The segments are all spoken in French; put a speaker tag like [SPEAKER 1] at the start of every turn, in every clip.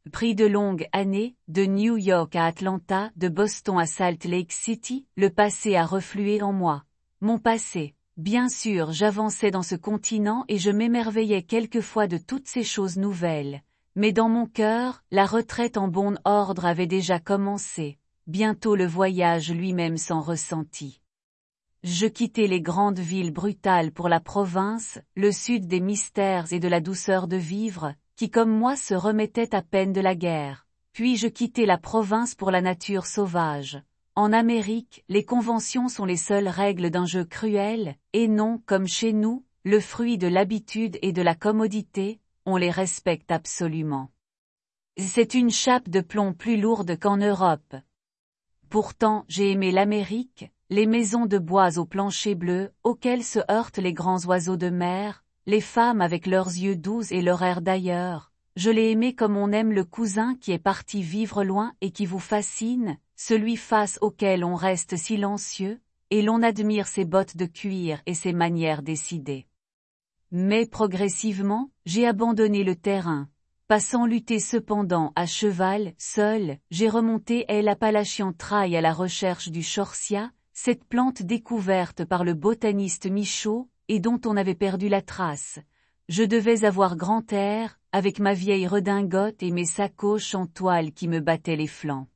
[SPEAKER 1] Pris de longues années, de New York à Atlanta, de Boston à Salt Lake City, le passé a reflué en moi. Mon passé. Bien sûr, j'avançais dans ce continent et je m'émerveillais quelquefois de toutes ces choses nouvelles. Mais dans mon cœur, la retraite en bon ordre avait déjà commencé. Bientôt le voyage lui-même s'en ressentit. Je quittais les grandes villes brutales pour la province, le sud des mystères et de la douceur de vivre, qui comme moi se remettait à peine de la guerre. Puis je quittais la province pour la nature sauvage. En Amérique, les conventions sont les seules règles d'un jeu cruel, et non, comme chez nous, le fruit de l'habitude et de la commodité, on les respecte absolument. C'est une chape de plomb plus lourde qu'en Europe. Pourtant, j'ai aimé l'Amérique, les maisons de bois au plancher bleu, auxquelles se heurtent les grands oiseaux de mer, les femmes avec leurs yeux doux et leur air d'ailleurs. Je l'ai aimé comme on aime le cousin qui est parti vivre loin et qui vous fascine, celui face auquel on reste silencieux, et l'on admire ses bottes de cuir et ses manières décidées. Mais progressivement, j'ai abandonné le terrain. Pas sans lutter cependant à cheval, seul, j'ai remonté l'Appalachian Trail à la recherche du Chorsia, cette plante découverte par le botaniste Michaud, et dont on avait perdu la trace. Je devais avoir grand air, avec ma vieille redingote et mes sacoches en toile qui me battaient les flancs.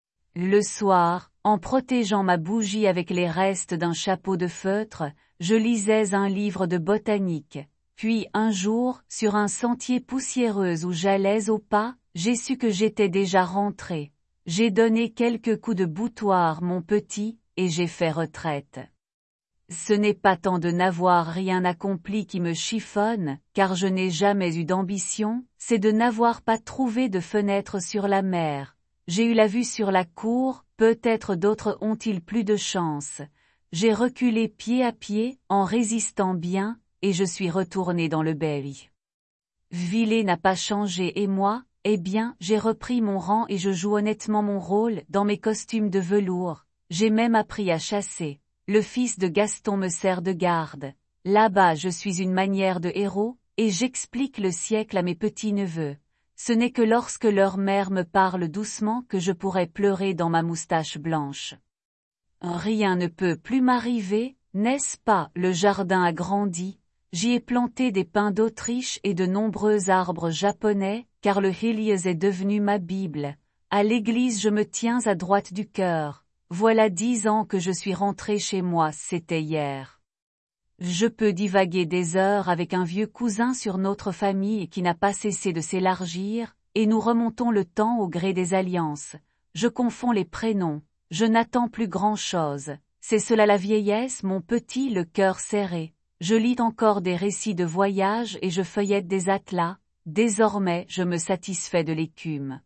[SPEAKER 1] Le soir, en protégeant ma bougie avec les restes d'un chapeau de feutre, je lisais un livre de botanique. Puis un jour, sur un sentier poussiéreux où j'allais au pas, j'ai su que j'étais déjà rentré. J'ai donné quelques coups de boutoir mon petit, et j'ai fait retraite. Ce n'est pas tant de n'avoir rien accompli qui me chiffonne, car je n'ai jamais eu d'ambition, c'est de n'avoir pas trouvé de fenêtre sur la mer. J'ai eu la vue sur la cour, peut-être d'autres ont-ils plus de chance. J'ai reculé pied à pied, en résistant bien, et je suis retourné dans le Berry. Villet n'a pas changé et moi, eh bien, j'ai repris mon rang et je joue honnêtement mon rôle dans mes costumes de velours. J'ai même appris à chasser. Le fils de Gaston me sert de garde. Là-bas je suis une manière de héros, et j'explique le siècle à mes petits-neveux. Ce n'est que lorsque leur mère me parle doucement que je pourrai pleurer dans ma moustache blanche. Rien ne peut plus m'arriver, n'est-ce pas, le jardin a grandi. J'y ai planté des pins d'Autriche et de nombreux arbres japonais, car le Hillies est devenu ma Bible. À l'église je me tiens à droite du cœur. Voilà 10 ans que je suis rentré chez moi, c'était hier. Je peux divaguer des heures avec un vieux cousin sur notre famille qui n'a pas cessé de s'élargir, et nous remontons le temps au gré des alliances. Je confonds les prénoms, je n'attends plus grand-chose. C'est cela la vieillesse, mon petit, le cœur serré. Je lis encore des récits de voyage et je feuillette des atlas, désormais je me satisfais de l'écume.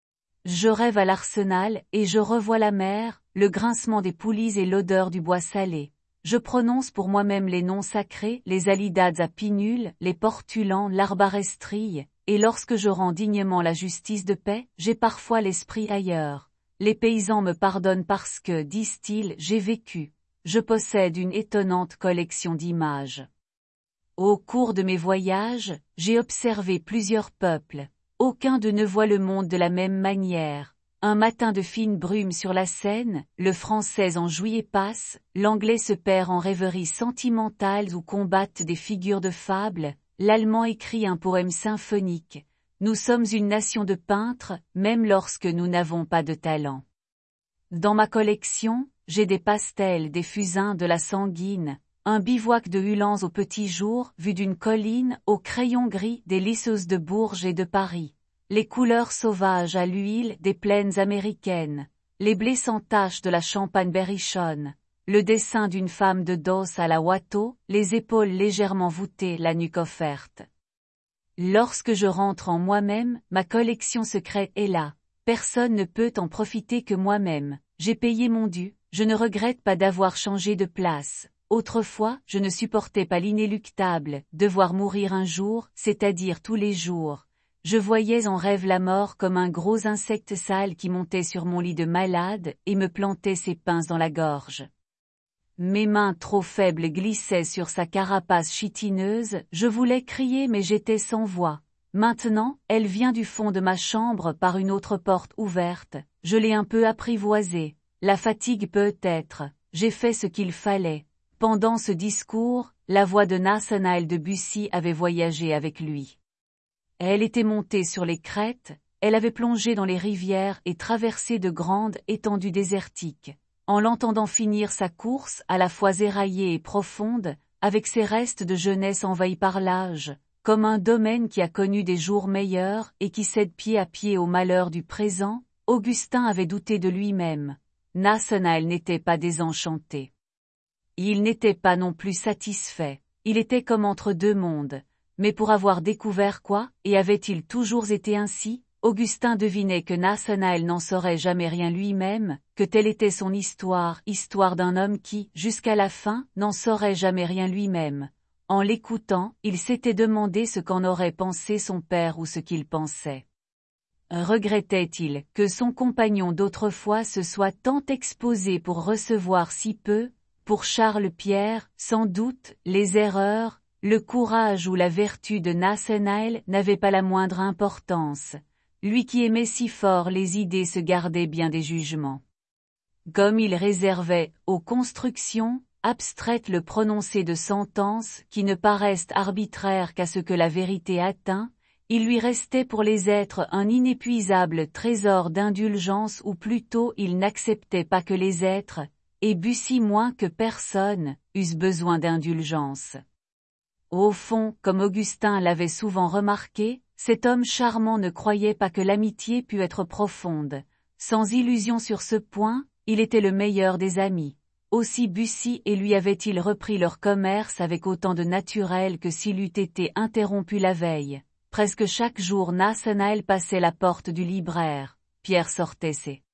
[SPEAKER 1] Je rêve à l'Arsenal, et je revois la mer, le grincement des poulies et l'odeur du bois salé. Je prononce pour moi-même les noms sacrés, les alidades à pinules, les portulans, l'arbarestrie, et lorsque je rends dignement la justice de paix, j'ai parfois l'esprit ailleurs. Les paysans me pardonnent parce que, disent-ils, j'ai vécu. Je possède une étonnante collection d'images. Au cours de mes voyages, j'ai observé plusieurs peuples. Aucun d'eux ne voit le monde de la même manière. Un matin de fine brume sur la Seine, le français en jouit et passe, l'anglais se perd en rêveries sentimentales où combattent des figures de fable, l'allemand écrit un poème symphonique. Nous sommes une nation de peintres, même lorsque nous n'avons pas de talent. Dans ma collection, j'ai des pastels, des fusains de la sanguine, un bivouac de Hulans au petit jour, vu d'une colline, au crayon gris des lisseuses de Bourges et de Paris. Les couleurs sauvages à l'huile des plaines américaines, les blés sans tache de la Champagne berrichonne, le dessin d'une femme de Dos à la Watteau, les épaules légèrement voûtées, la nuque offerte. Lorsque je rentre en moi-même, ma collection secrète est là. Personne ne peut en profiter que moi-même. J'ai payé mon dû, je ne regrette pas d'avoir changé de place. Autrefois, je ne supportais pas l'inéluctable, devoir mourir un jour, c'est-à-dire tous les jours. Je voyais en rêve la mort comme un gros insecte sale qui montait sur mon lit de malade et me plantait ses pinces dans la gorge. Mes mains trop faibles glissaient sur sa carapace chitineuse, je voulais crier mais j'étais sans voix. Maintenant, elle vient du fond de ma chambre par une autre porte ouverte, je l'ai un peu apprivoisée, la fatigue peut-être, j'ai fait ce qu'il fallait. Pendant ce discours, la voix de Nathanaël de Bussy avait voyagé avec lui. Elle était montée sur les crêtes, elle avait plongé dans les rivières et traversé de grandes étendues désertiques. En l'entendant finir sa course à la fois éraillée et profonde, avec ses restes de jeunesse envahis par l'âge, comme un domaine qui a connu des jours meilleurs et qui cède pied à pied au malheur du présent, Augustin avait douté de lui-même. Nathanaël n'était pas désenchanté. Il n'était pas non plus satisfait, il était comme entre deux mondes. Mais pour avoir découvert quoi, et avait-il toujours été ainsi, Augustin devinait que Nathanaël n'en saurait jamais rien lui-même, que telle était son histoire, histoire d'un homme qui, jusqu'à la fin, n'en saurait jamais rien lui-même. En l'écoutant, il s'était demandé ce qu'en aurait pensé son père ou ce qu'il pensait. Regrettait-il que son compagnon d'autrefois se soit tant exposé pour recevoir si peu? Pour Charles Pierre, sans doute, les erreurs, le courage ou la vertu de Nathanaël n'avaient pas la moindre importance. Lui qui aimait si fort les idées se gardait bien des jugements. Comme il réservait, aux constructions abstraites le prononcé de sentences qui ne paraissent arbitraires qu'à ce que la vérité atteint, il lui restait pour les êtres un inépuisable trésor d'indulgence ou plutôt il n'acceptait pas que les êtres, et Bussy moins que personne, eussent besoin d'indulgence. Au fond, comme Augustin l'avait souvent remarqué, cet homme charmant ne croyait pas que l'amitié pût être profonde. Sans illusion sur ce point, il était le meilleur des amis. Aussi Bussy et lui avaient-ils repris leur commerce avec autant de naturel que s'il eût été interrompu la veille. Presque chaque jour Nathanaël passait la porte du libraire. Pierre sortait ses